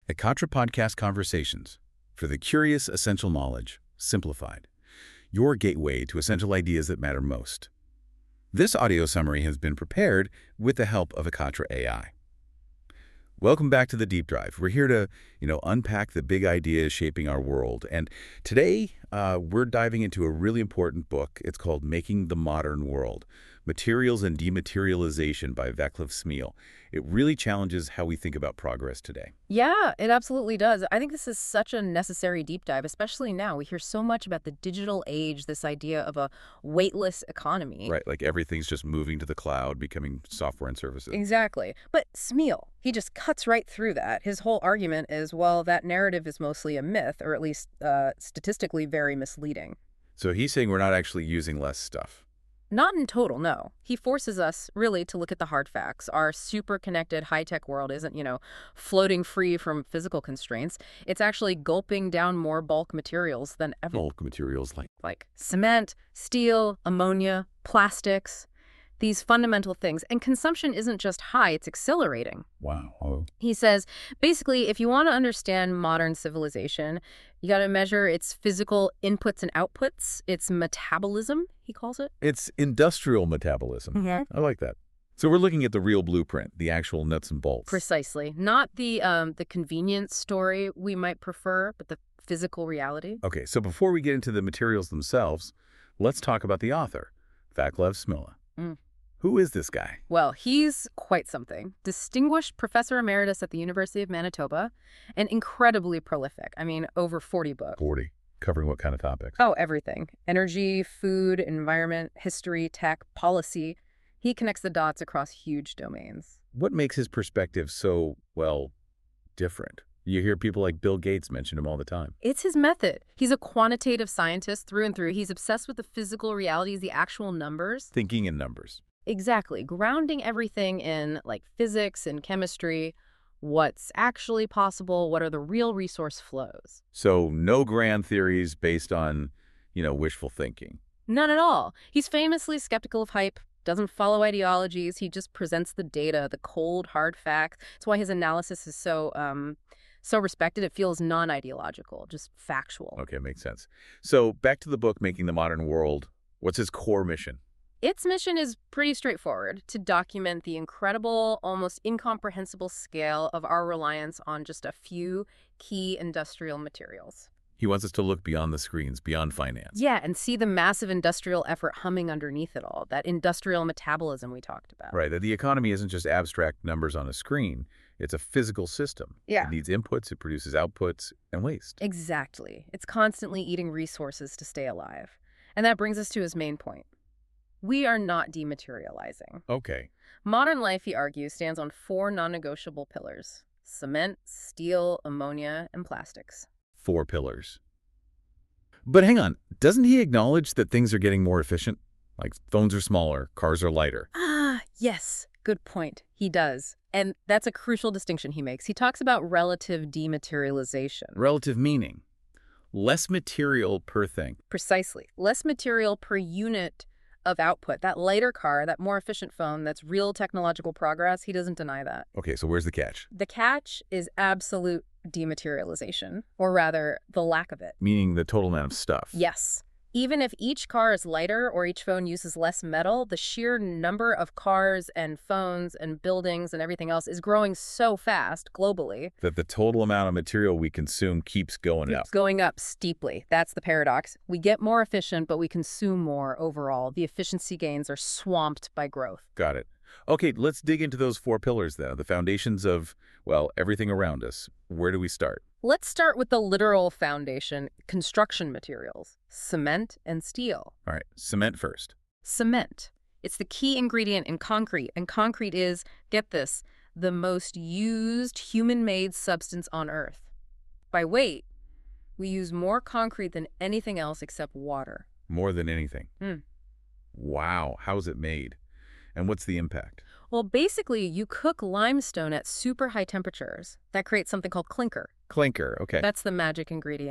Ekatra Podcast Conversations for the curious essential knowledge, simplified. Your gateway to essential ideas that matter most. This audio summary has been prepared with the help of Ekatra AI. Welcome back to the Deep Dive. We're here to, unpack the big ideas shaping our world. And today, we're diving into a really important book. It's called Making the Modern World: Materials and Dematerialization by Vaclav Smil. It really challenges how we think about progress today. Yeah, it absolutely does. I think this is such a necessary deep dive, especially now. We hear so much about the digital age, this idea of a weightless economy. Right, like everything's just moving to the cloud, becoming software and services. Exactly. But Smil, he just cuts right through that. His whole argument is, well, that narrative is mostly a myth, or at least statistically very misleading. So he's saying we're not actually using less stuff. Not in total, no. He forces us, really, to look at the hard facts. Our super-connected high-tech world isn't, floating free from physical constraints. It's actually gulping down more bulk materials than ever. Bulk materials Like cement, steel, ammonia, plastics, these fundamental things. And consumption isn't just high, it's accelerating. Wow. Oh. He says, basically, if you want to understand modern civilization, you got to measure its physical inputs and outputs, its metabolism, he calls it. It's industrial metabolism. Mm-hmm. I like that. So we're looking at the real blueprint, the actual nuts and bolts. Precisely. Not the convenience story we might prefer, but the physical reality. Okay, so before we get into the materials themselves, let's talk about the author, Vaclav Smil. Who is this guy? Well, he's quite something. Distinguished professor emeritus at the University of Manitoba and incredibly prolific. I mean, over 40 books. 40. Covering what kind of topics? Oh, everything. Energy, food, environment, history, tech, policy. He connects the dots across huge domains. What makes his perspective so, different? You hear people like Bill Gates mention him all the time. It's his method. He's a quantitative scientist through and through. He's obsessed with the physical realities, the actual numbers. Thinking in numbers. Exactly. Grounding everything in physics and chemistry, what's actually possible, what are the real resource flows. So no grand theories based on, wishful thinking. None at all. He's famously skeptical of hype, doesn't follow ideologies. He just presents the data, the cold, hard facts. That's why his analysis is so respected. It feels non-ideological, just factual. Okay, makes sense. So back to the book, Making the Modern World. What's his core mission? Its mission is pretty straightforward: to document the incredible, almost incomprehensible scale of our reliance on just a few key industrial materials. He wants us to look beyond the screens, beyond finance. Yeah, and see the massive industrial effort humming underneath it all, that industrial metabolism we talked about. Right, that the economy isn't just abstract numbers on a screen. It's a physical system. Yeah. It needs inputs, it produces outputs, and waste. Exactly. It's constantly eating resources to stay alive. And that brings us to his main point. We are not dematerializing. Okay. Modern life, he argues, stands on 4 non-negotiable pillars: cement, steel, ammonia, and plastics. 4 pillars. But hang on, doesn't he acknowledge that things are getting more efficient? Like phones are smaller, cars are lighter. Ah, yes. Good point. He does. And that's a crucial distinction he makes. He talks about relative dematerialization. Relative meaning. Less material per thing. Precisely. Less material per unit of output. That lighter car, that more efficient phone, that's real technological progress. He doesn't deny that. Okay, so where's the catch? The catch is absolute dematerialization, or rather, the lack of it. Meaning the total amount of stuff. Yes. Even if each car is lighter or each phone uses less metal, the sheer number of cars and phones and buildings and everything else is growing so fast globally that the total amount of material we consume keeps going up. It's going up steeply. That's the paradox. We get more efficient, but we consume more overall. The efficiency gains are swamped by growth. Got it. Okay, let's dig into those 4 pillars, though. The foundations of, everything around us. Where do we start? Let's start with the literal foundation: construction materials, cement and steel. All right, cement first. Cement. It's the key ingredient in concrete, and concrete is, get this, the most used human-made substance on Earth. By weight, we use more concrete than anything else except water. More than anything. Wow, how's it made? And what's the impact? Well, basically, you cook limestone at super high temperatures. That creates something called clinker. Clinker, okay. That's the magic ingredient.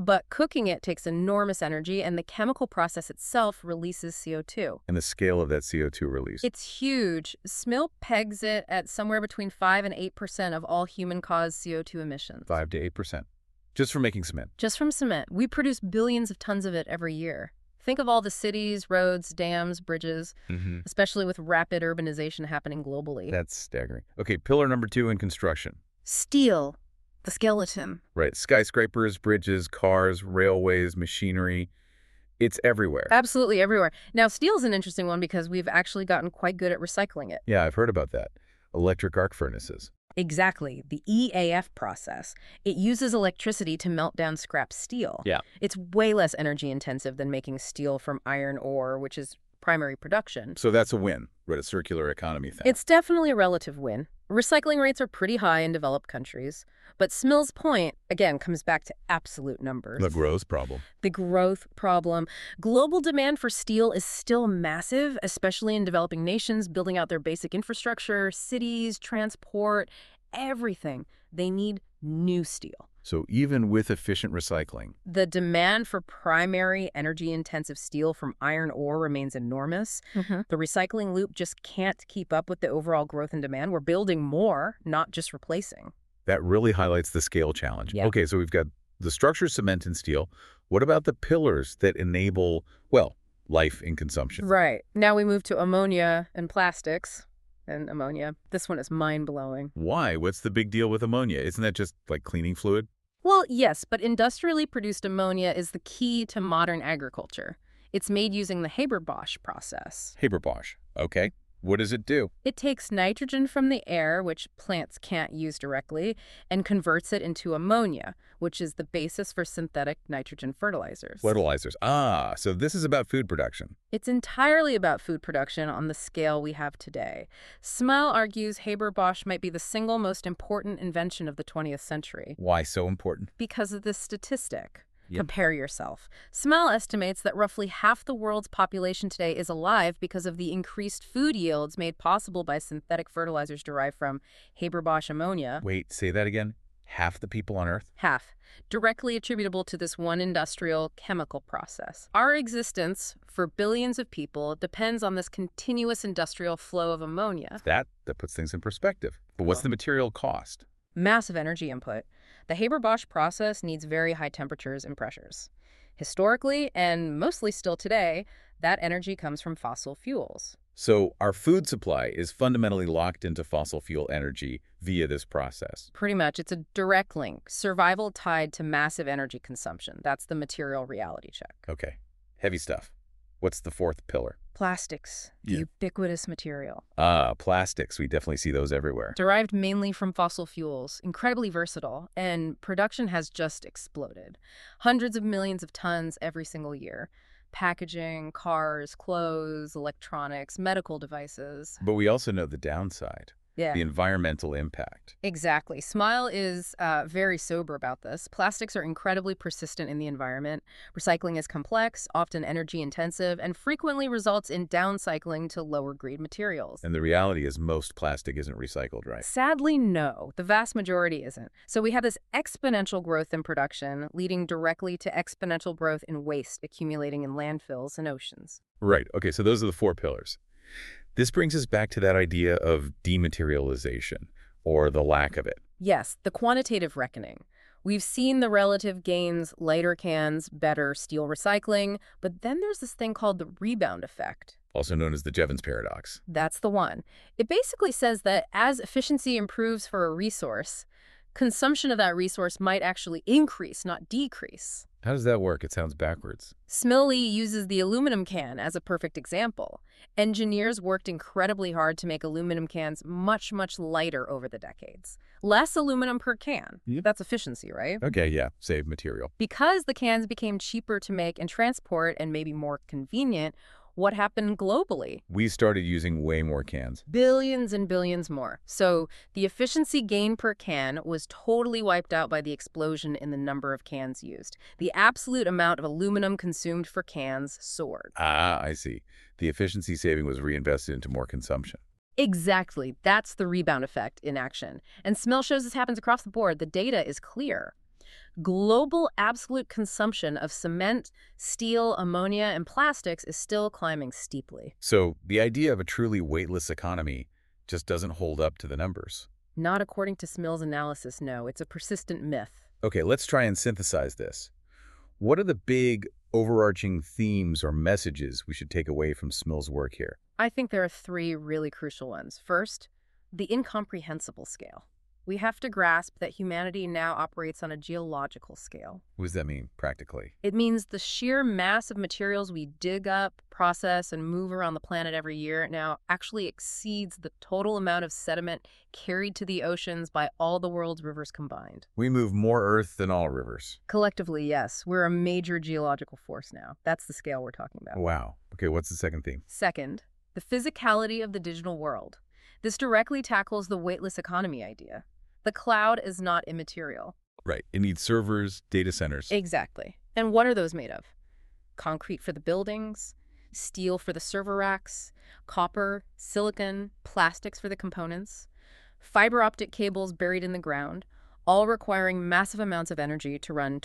But cooking it takes enormous energy, and the chemical process itself releases CO2. And the scale of that CO2 release. It's huge. SMIL pegs it at somewhere between 5 and 8% of all human-caused CO2 emissions. 5 to 8%. Just for making cement. Just from cement. We produce billions of tons of it every year. Think of all the cities, roads, dams, bridges, especially with rapid urbanization happening globally. That's staggering. Okay, pillar number 2 in construction. Steel, the skeleton. Right. Skyscrapers, bridges, cars, railways, machinery. It's everywhere. Absolutely everywhere. Now, steel's an interesting one because we've actually gotten quite good at recycling it. Yeah, I've heard about that. Electric arc furnaces. Exactly. The EAF process. It uses electricity to melt down scrap steel. Yeah. It's way less energy intensive than making steel from iron ore, which is primary production. So that's a win, right? A circular economy thing. It's definitely a relative win. Recycling rates are pretty high in developed countries. But Smil's point, again, comes back to absolute numbers. The growth problem. The growth problem. Global demand for steel is still massive, especially in developing nations building out their basic infrastructure, cities, transport, everything. They need new steel. So even with efficient recycling. The demand for primary energy-intensive steel from iron ore remains enormous. The recycling loop just can't keep up with the overall growth in demand. We're building more, not just replacing. That really highlights the scale challenge. Yeah. Okay, so we've got the structure, cement and steel. What about the pillars that enable, well, life in consumption? Right. Now we move to ammonia and plastics. And ammonia. This one is mind-blowing. Why? What's the big deal with ammonia? Isn't that just like cleaning fluid? Well, yes, but industrially produced ammonia is the key to modern agriculture. It's made using the Haber-Bosch process. Haber-Bosch. Okay. What does it do? It takes nitrogen from the air, which plants can't use directly, and converts it into ammonia, which is the basis for synthetic nitrogen fertilizers. Fertilizers. Ah, so this is about food production. It's entirely about food production on the scale we have today. Smile argues Haber-Bosch might be the single most important invention of the 20th century. Why so important? Because of this statistic. Yep. Compare yourself. Smile estimates that roughly half the world's population today is alive because of the increased food yields made possible by synthetic fertilizers derived from Haber-Bosch ammonia. Wait, say that again? Half the people on Earth? Half. Directly attributable to this one industrial chemical process. Our existence, for billions of people, depends on this continuous industrial flow of ammonia. That puts things in perspective. But what's the material cost? Massive energy input. The Haber-Bosch process needs very high temperatures and pressures. Historically, and mostly still today, that energy comes from fossil fuels. So our food supply is fundamentally locked into fossil fuel energy via this process. Pretty much. It's a direct link. Survival tied to massive energy consumption. That's the material reality check. Okay. Heavy stuff. What's the fourth pillar? Plastics, the ubiquitous material. Ah, plastics. We definitely see those everywhere. Derived mainly from fossil fuels, incredibly versatile, and production has just exploded. Hundreds of millions of tons every single year. Packaging, cars, clothes, electronics, medical devices. But we also know the downside. Yeah. The environmental impact. Exactly. Smile is very sober about this. Plastics are incredibly persistent in the environment. Recycling is complex, often energy intensive, and frequently results in downcycling to lower grade materials. And the reality is most plastic isn't recycled, right? Sadly, no. The vast majority isn't. So we have this exponential growth in production, leading directly to exponential growth in waste accumulating in landfills and oceans. Right. Okay, so those are the 4 pillars. This brings us back to that idea of dematerialization, or the lack of it. Yes, the quantitative reckoning. We've seen the relative gains, lighter cans, better steel recycling, but then there's this thing called the rebound effect. Also known as the Jevons paradox. That's the one. It basically says that as efficiency improves for a resource, consumption of that resource might actually increase, not decrease. How does that work? It sounds backwards. Smiley uses the aluminum can as a perfect example. Engineers worked incredibly hard to make aluminum cans much, much lighter over the decades. Less aluminum per can. Yep. That's efficiency, right? Okay, yeah, save material. Because the cans became cheaper to make and transport and maybe more convenient, what happened globally? We started using way more cans. Billions and billions more. So the efficiency gain per can was totally wiped out by the explosion in the number of cans used. The absolute amount of aluminum consumed for cans soared. Ah, I see. The efficiency saving was reinvested into more consumption. Exactly. That's the rebound effect in action. And Smil shows this happens across the board. The data is clear. Global absolute consumption of cement, steel, ammonia, and plastics is still climbing steeply. So the idea of a truly weightless economy just doesn't hold up to the numbers. Not according to Smill's analysis, no. It's a persistent myth. Okay, let's try and synthesize this. What are the big overarching themes or messages we should take away from Smill's work here? I think there are three really crucial ones. First, the incomprehensible scale. We have to grasp that humanity now operates on a geological scale. What does that mean, practically? It means the sheer mass of materials we dig up, process, and move around the planet every year now actually exceeds the total amount of sediment carried to the oceans by all the world's rivers combined. We move more Earth than all rivers. Collectively, yes, we're a major geological force now. That's the scale we're talking about. Wow. Okay, what's the second theme? Second, the physicality of the digital world. This directly tackles the weightless economy idea. The cloud is not immaterial. Right. It needs servers, data centers. Exactly. And what are those made of? Concrete for the buildings, steel for the server racks, copper, silicon, plastics for the components, fiber optic cables buried in the ground, all requiring massive amounts of energy to run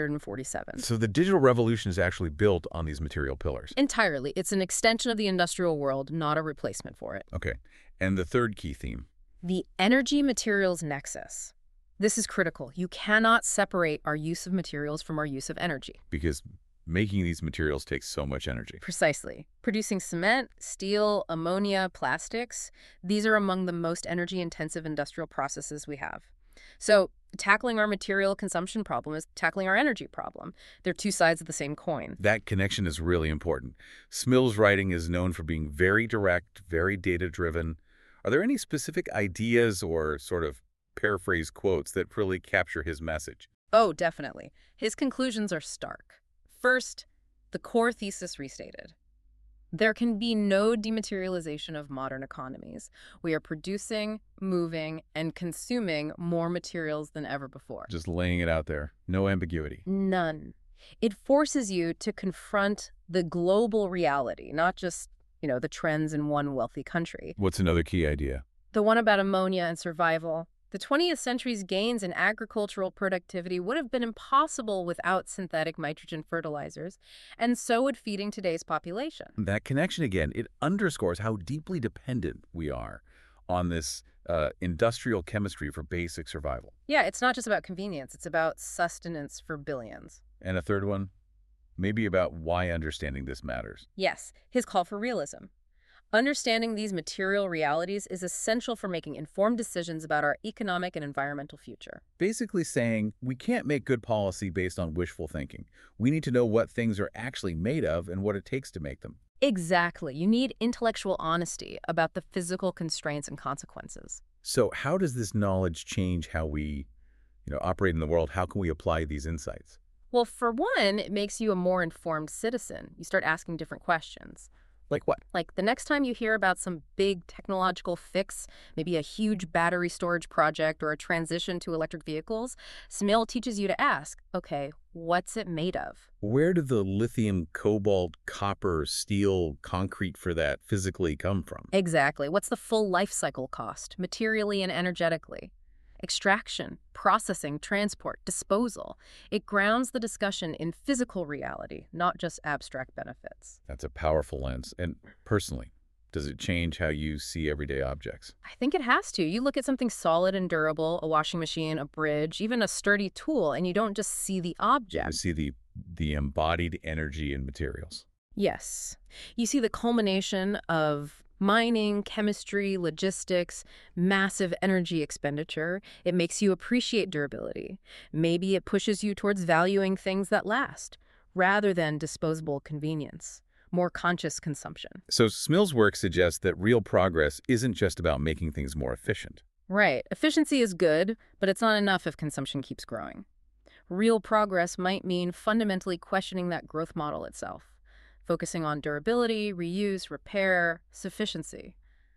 147. So the digital revolution is actually built on these material pillars. Entirely. It's an extension of the industrial world, not a replacement for it. Okay. And the third key theme? The energy materials nexus. This is critical. You cannot separate our use of materials from our use of energy. Because making these materials takes so much energy. Precisely. Producing cement, steel, ammonia, plastics, these are among the most energy-intensive industrial processes we have. So tackling our material consumption problem is tackling our energy problem. They're two sides of the same coin. That connection is really important. Smill's writing is known for being very direct, very data-driven. Are there any specific ideas or sort of paraphrase quotes that really capture his message? Oh, definitely. His conclusions are stark. First, the core thesis restated. There can be no dematerialization of modern economies. We are producing, moving, and consuming more materials than ever before. Just laying it out there. No ambiguity. None. It forces you to confront the global reality, not just, the trends in one wealthy country. What's another key idea? The one about ammonia and survival. The 20th century's gains in agricultural productivity would have been impossible without synthetic nitrogen fertilizers, and so would feeding today's population. That connection, again, it underscores how deeply dependent we are on this industrial chemistry for basic survival. Yeah, it's not just about convenience. It's about sustenance for billions. And a third one? Maybe about why understanding this matters. Yes, his call for realism. Understanding these material realities is essential for making informed decisions about our economic and environmental future. Basically saying we can't make good policy based on wishful thinking. We need to know what things are actually made of and what it takes to make them. Exactly. You need intellectual honesty about the physical constraints and consequences. So how does this knowledge change how we, operate in the world? How can we apply these insights? Well, for one, it makes you a more informed citizen. You start asking different questions. Like what? Like the next time you hear about some big technological fix, maybe a huge battery storage project or a transition to electric vehicles, Smill teaches you to ask, okay, what's it made of? Where do the lithium, cobalt, copper, steel, concrete for that physically come from? Exactly. What's the full life cycle cost, materially and energetically? Extraction, processing, transport, disposal. It grounds the discussion in physical reality, not just abstract benefits. That's a powerful lens. And personally, does it change how you see everyday objects? I think it has to. You look at something solid and durable, a washing machine, a bridge, even a sturdy tool, and you don't just see the object. You see the embodied energy and materials. Yes. You see the culmination of mining, chemistry, logistics, massive energy expenditure. It makes you appreciate durability. Maybe it pushes you towards valuing things that last, rather than disposable convenience, more conscious consumption. So Smill's work suggests that real progress isn't just about making things more efficient. Right. Efficiency is good, but it's not enough if consumption keeps growing. Real progress might mean fundamentally questioning that growth model itself, focusing on durability, reuse, repair, sufficiency.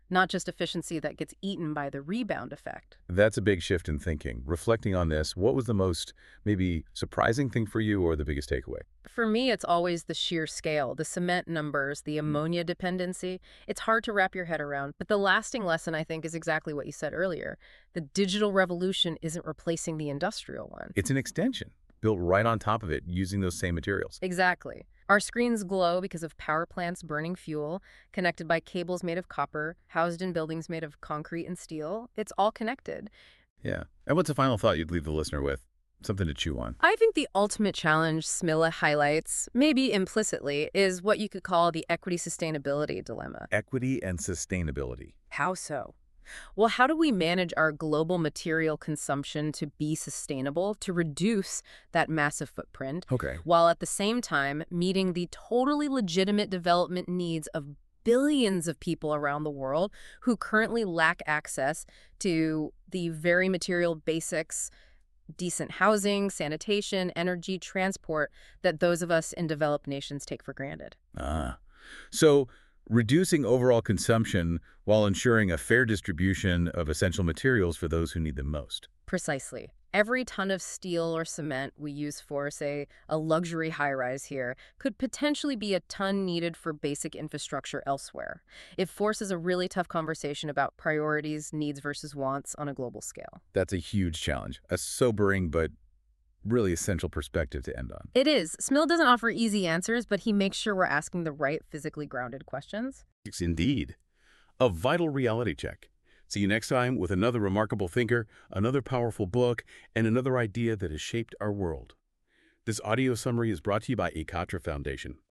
not just efficiency that gets eaten by the rebound effect. That's a big shift in thinking. Reflecting on this, what was the most maybe surprising thing for you or the biggest takeaway? For me, it's always the sheer scale, the cement numbers, the ammonia dependency. It's hard to wrap your head around, but the lasting lesson, I think, is exactly what you said earlier. The digital revolution isn't replacing the industrial one. It's an extension built right on top of it using those same materials. Exactly. Our screens glow because of power plants burning fuel, connected by cables made of copper, housed in buildings made of concrete and steel. It's all connected. Yeah. And what's a final thought you'd leave the listener with? Something to chew on. I think the ultimate challenge Smilla highlights, maybe implicitly, is what you could call the equity sustainability dilemma. Equity and sustainability. How so? Well, how do we manage our global material consumption to be sustainable, to reduce that massive footprint, Okay. while at the same time meeting the totally legitimate development needs of billions of people around the world who currently lack access to the very material basics, decent housing, sanitation, energy, transport that those of us in developed nations take for granted? So reducing overall consumption while ensuring a fair distribution of essential materials for those who need them most. Precisely. Every ton of steel or cement we use for, say, a luxury high-rise here could potentially be a ton needed for basic infrastructure elsewhere. It forces a really tough conversation about priorities, needs versus wants on a global scale. That's a huge challenge, a sobering but really essential perspective to end on. It is. Smill doesn't offer easy answers, but he makes sure we're asking the right physically grounded questions. It's indeed a vital reality check. See you next time with another remarkable thinker, another powerful book, and another idea that has shaped our world. This audio summary is brought to you by Ekatra Foundation.